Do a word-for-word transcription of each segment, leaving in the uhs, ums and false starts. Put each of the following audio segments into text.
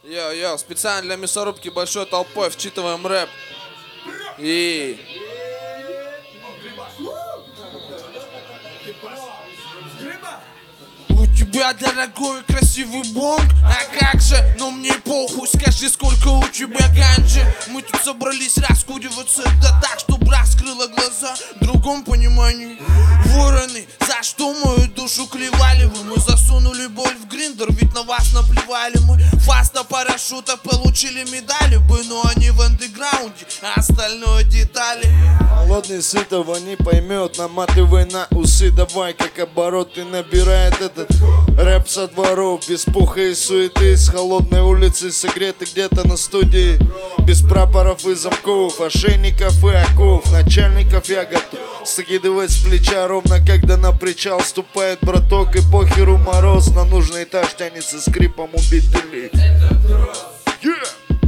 Йо-йо, специально для мясорубки большой толпой вчитываем рэп. И... У тебя дорогой красивый бонг, а как же, но мне похуй, скажи, сколько у тебя ганджи. Мы тут собрались раскуриваться, да так, чтоб раскрыла глаза в другом понимании. Вороны, за что мою душу клевали вы? Мы засунули боль в гриндер, ведь на вас наплевали. Мы фаста парашюта получили медали бы, но они в андеграунде, а остальное детали. Холодный сытого не поймет, наматывай на усы, давай как обороты набирает этот рэп со дворов. Без пуха и суеты, с холодной улицы, согреты где-то на студии. Без прапоров и замков, ошейников и оков. Начальников я готов скидывать с плеча, ровно когда на причал ступает браток. И похеру мороз, на нужный этаж тянется скрипом убитый. Yeah.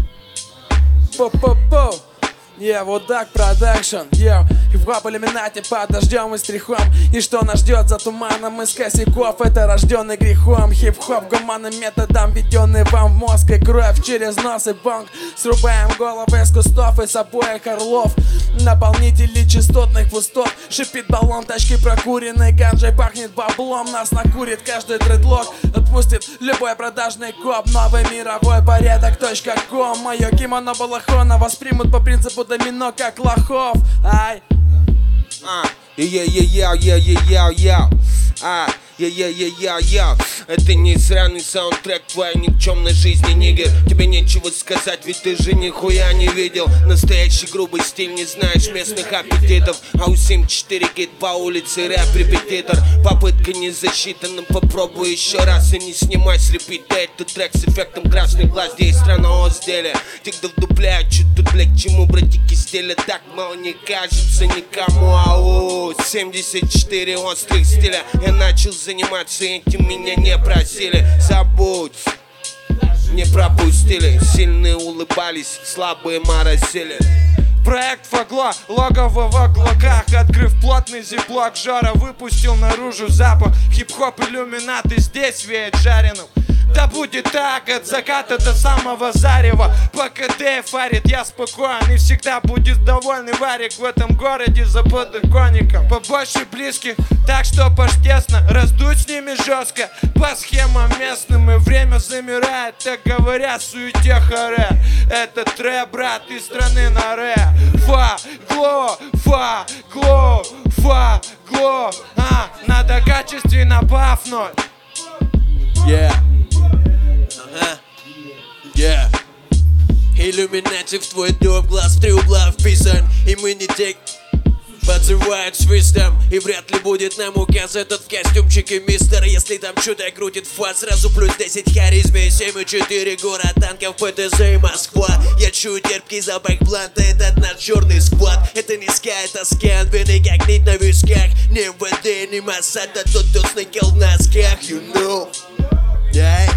По-по-по. Yeah, вот так продакшн, yeah. Хип-хоп иллюминати под дождем и стрихом. И что нас ждет за туманом из косяков? Это рожденный грехом. Хип-хоп гуманным методом, введенный вам в мозг и кровь через нос и бонг. Срубаем головы из кустов и с обоих орлов. Наполнители частотных пустот. Шипит баллон, тачки прокуренной ганджей. Пахнет баблом, нас накурит каждый дредлок. Отпустит любой продажный коп. Новый мировой порядок точка ком. Мое кимоно балахона воспримут по принципу домино, как лохов. Ай. А, я-я-я-я-я-я-я. А, я-я-я-я-я. Это не сраный саундтрек твоей никчемной жизни, нигер. Тебе нечего сказать, ведь ты же нихуя не видел. Настоящий грубый стиль, не знаешь местных аппетитов. А у семь четыре гид по улице рэп-репетитор. Попытка не засчитана, попробуй еще раз и не снимай с репита. Это трек с эффектом красных глаз, где есть страна изделия. Тигдов дупляют, чуть тут, бля, к чему братики стиля так мало не кажется никому. Ау, семьдесят четыре острых стиля. Я начал заниматься этим, меня не просили. Забудь, не пропустили. Сильные улыбались, слабые моросили. Проект Фагло, логово в оглоках. Открыв плотный зиплок, жара выпустил наружу запах. Хип-хоп иллюминаты, здесь веет жареным. Да будет так, от заката до самого зарева. По КД фарит, я спокоен, и всегда будет довольный варик в этом городе за подоконником. Побольше близких, так что паш тесно. Раздуть с ними жестко, по схемам местным. И время замирает, так говоря, суете харе. Это трэп, брат, из страны на ре. Фа-гло, фа-гло, фа-гло. А, надо качественно бафнуть. Yeah. Ага. Yeah. Иллюминати в твой дом, глаз в три угла вписан. И мы не те, подзывают свистом. И вряд ли будет нам указ этот в костюмчике, мистер. Если там что-то крутит фат, сразу плюс десять харизме. Семь и четыре город танков, ПТЗ и Москва. Я чую терпкий запах бланта, этот наш черный сквад. Это не ска, это скан, вины как нить на висках. Ни эм вэ дэ, ни Моссад, а тот, кто сныкал в носках, you know. Yeah.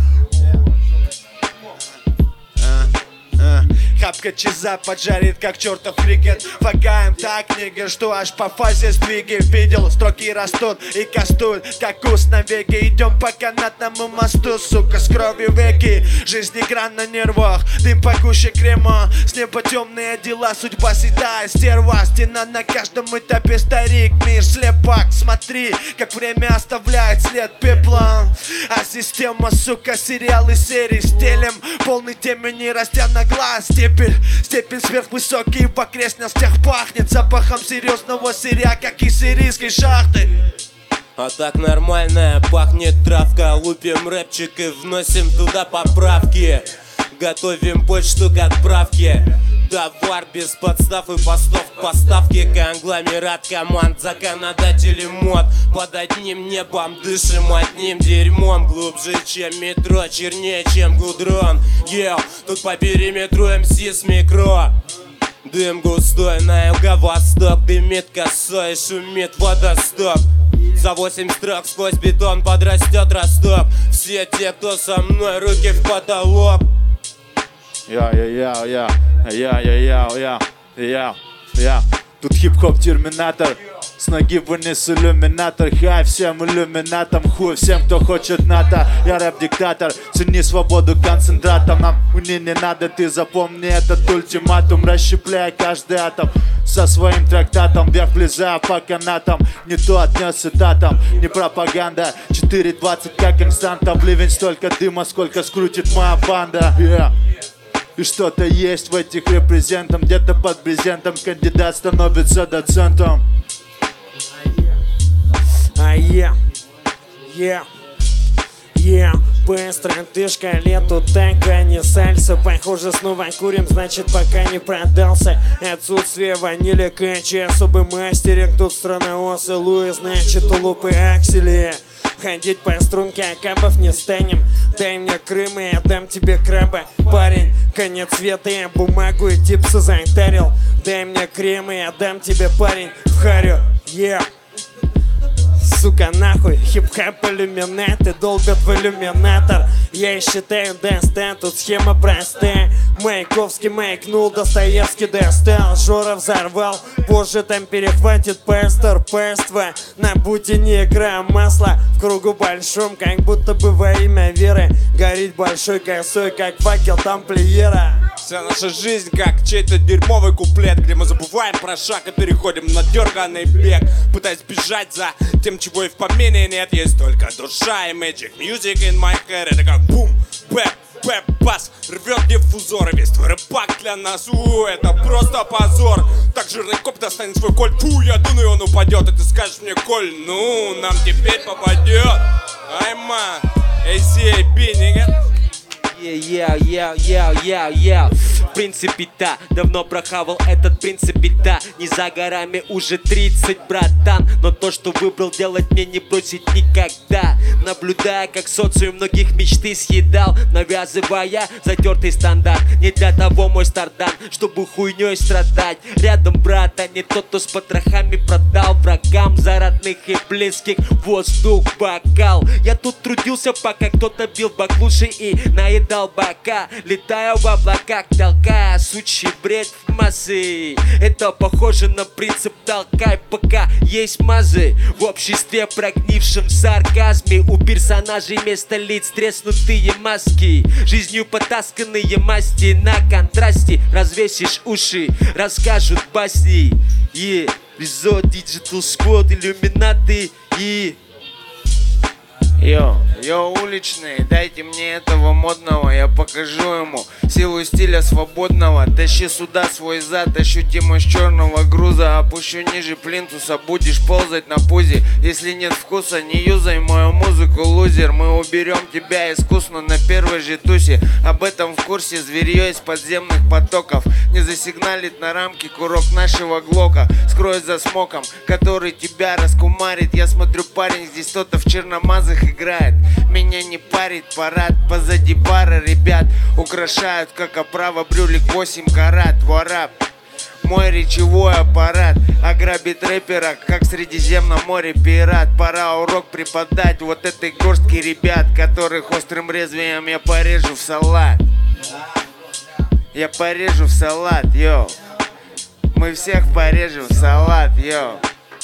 Хапка чиза поджарит, как чертов крикет. Фагаем так, нигер, что аж по фазе сдвиги. Видел, строки растут и кастуют, как куст на веке. Идем по канатному мосту, сука, с кровью веки. Жизнь игра на нервах, дым погуще крема. С неба темные дела, судьба седая стерва. Стена на каждом этапе, старик, мир слепак. Смотри, как время оставляет след пепла. А система, сука, сериалы серии стелем. Полный темени, растя на глаз. Степень, степень сверхвысокий, в окрестностях пахнет запахом серьезного сырья, как из сирийской шахты. А так нормально пахнет травка. Лупим рэпчик и вносим туда поправки. Готовим почту к отправке. Товар без подстав и постов к поставке. Конгломерат команд, законодатели мод. Под одним небом дышим одним дерьмом. Глубже, чем метро, чернее, чем гудрон. Ел, тут по периметру эм си с микро. Дым густой на юго-восток. Дымит косой, шумит водосток. За восемь строк сквозь бетон подрастет росток. Все те, кто со мной, руки в потолок. Я-я-я-я, я-я-я-я, я-я. Тут хип-хоп терминатор. С ноги вынес иллюминатор, хай всем иллюминатам, хуй всем, кто хочет НАТО. Я рэп-диктатор, цени свободу концентратом. Нам уни не надо, ты запомни этот ультиматум. Расщепляй каждый атом со своим трактатом, вверх влезая по канатам. Не то отнес цитатам, не пропаганда. Четыре двадцать как инстанта, в ливень столько дыма, сколько скрутит моя банда. Yeah. И что-то есть в этих репрезентах. Где-то под брезентом кандидат становится доцентом. А я, я, я, быстрая дышка, лету танка, не сальса. Похоже, снова курим, значит, пока не продался. Отсутствие ванили, качи, особый мастеринг. Тут страносы, Луи, значит, улупы аксели. Ходить по струнке, акабов не станем. Дай мне Крым, и я дам тебе краба. Парень, конец света, я бумагу и типсы зайтарил. Дай мне крем, и я дам тебе, парень, в харю. Yeah. Сука, нахуй, хип-хап иллюминаты долбят в иллюминатор. Я считаю достан, тут схема простая. Маяковский маякнул, Достоевский достал. Жора взорвал, позже там перехватит пастор. Паства на бутине игра масла. В кругу большом, как будто бы во имя веры. Горит большой косой, как факел тамплиера. Вся наша жизнь как чей-то дерьмовый куплет, где мы забываем про шаг и переходим на дерганный бег, пытаясь бежать за тем, чего и в помине нет. Есть только душа и magic music in my head. Это как бум, бэп, бэп, бас, рвет диффузор. И весь твой рэпак для нас, у, это просто позор. Так жирный коп достанет свой кольт, фу, я думаю, он упадет. И ты скажешь мне, Коль, ну, нам теперь попадет. Ай, ман, эй си эй би, нигга. Yeah, yeah, yeah, yeah, yeah. В принципе, да, давно прохавал этот принцип, да. Не за горами уже тридцать, братан. Но то, что выбрал делать, мне не бросить никогда. Наблюдая, как социум многих мечты съедал, навязывая затертый стандарт. Не для того мой стардан, чтобы хуйней страдать. Рядом брат, а не тот, кто с потрохами продал врагам за родных и близких воздух бокал. Я тут трудился, пока кто-то бил баклуши и наедал бока, летая в облаках, толкая сучий бред в массы. Это похоже на принцип толкай, пока есть мазы. В обществе, прогнившем в сарказме, у персонажей вместо лиц треснутые маски. Жизнью потасканные масти на контрасте. Развесишь уши, расскажут басни. И Ризо, Digital Squad, иллюминаты и... Йо, йо, уличные, дайте мне этого модного, я покажу ему силу стиля свободного. Тащи сюда свой зад, ощутимость черного груза. Опущу ниже плинтуса, будешь ползать на пузе. Если нет вкуса, не юзай мою музыку, лузер. Мы уберем тебя искусно на первой же тусе. Об этом в курсе зверье из подземных потоков. Не засигналит на рамке курок нашего глока. Скрой за смоком, который тебя раскумарит. Я смотрю, парень, здесь кто-то в черномазых играет. Меня не парит парад, позади пара ребят украшают, как оправа брюлик восемь карат. Варап, мой речевой аппарат ограбит рэпера, как в Средиземном море пират. Пора урок преподать вот этой горстке ребят, которых острым лезвием я порежу в салат. Я порежу в салат, йоу. Мы всех порежем в салат, йоу.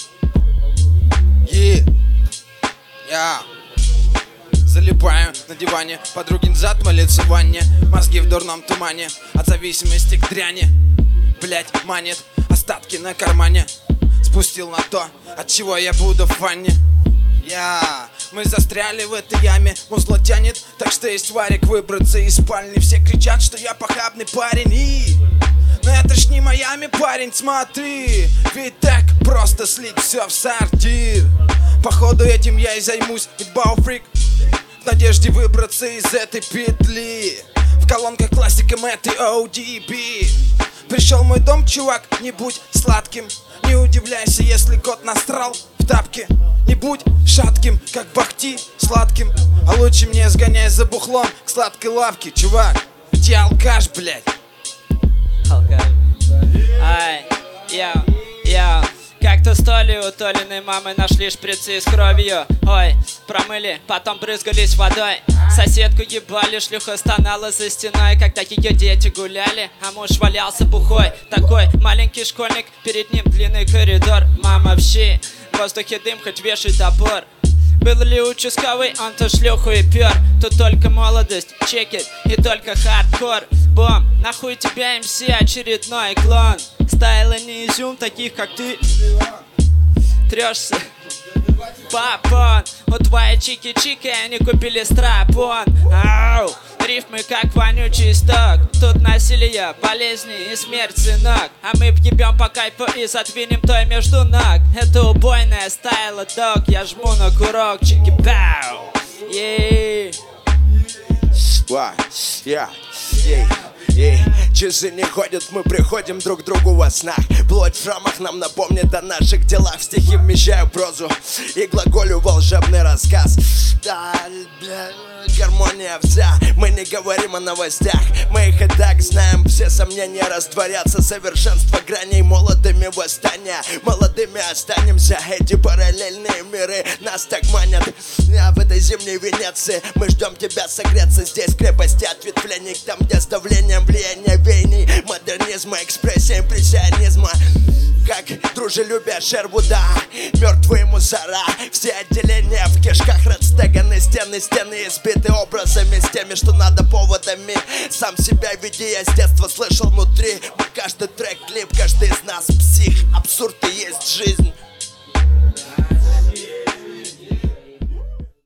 Yeah. Yeah. Залипаю на диване, подругин зад молится в ванне. Мозги в дурном тумане, от зависимости к дряни. Блять, манит, остатки на кармане. Спустил на то, от чего я буду в ванне. Я, мы застряли в этой яме, музло тянет, так что есть варик выбраться из спальни. Все кричат, что я похабный парень и... Но это ж не Майами, парень, смотри. Ведь так просто слить все в сортир. Походу этим я и займусь, ведь бауфрик в надежде выбраться из этой петли. В колонках классика Мэтт и о ди би. Пришел в мой дом, чувак, не будь сладким. Не удивляйся, если кот насрал в тапке. Не будь шатким, как бахти сладким. А лучше мне сгоняй за бухлом к сладкой лавке, чувак. Ведь я алкаш, блядь. Алкаш. Ай, йоу, йоу. Как-то с Толей у Толиной мамы нашли шприцы с кровью. Ой, промыли, потом брызгались водой. Соседку ебали, шлюха стонала за стеной, когда ее дети гуляли, а муж валялся бухой. Такой маленький школьник, перед ним длинный коридор. Мама в щи, в воздухе дым, хоть вешай топор. Был ли участковый, он-то шлюху и пёр. Тут только молодость, чекет и только хардкор. Бом, нахуй тебя эм си, очередной клон. Стайла не изюм, таких как ты трёшься, папон. У твоей чики-чики они купили страпон. Ау, рифмы как вонючий сток. Тут насилие, болезни и смерть, сынок. А мы пьебем по кайфу и задвинем той между ног. Это убойная стайла, дог. Я жму на курок, чики-пау. Ей. Ей, часы не ходят, мы приходим друг к другу во снах. Плоть в шрамах нам напомнит о наших делах. В стихи вмещаю прозу и глаголю волшебный рассказ. Да, бля, гармония вся, мы не говорим о новостях. Мы их и так знаем, все сомнения растворятся. Совершенство граней молодыми восстания. Молодыми останемся, эти параллельные миры нас так манят. А в этой зимней Венеции мы ждем тебя согреться. Здесь крепости ответвлений, там где с давлением влияния веяний модернизма, экспрессия импрессионизма. Как дружелюбие Шервуда, мертвые мусора. Все отделения в кишках расстеганы, стены, стены избиты образами, с теми, что надо поводами. Сам себя веди, я с детства слышал внутри. Каждый трек, клип, каждый из нас псих. Абсурд и есть жизнь.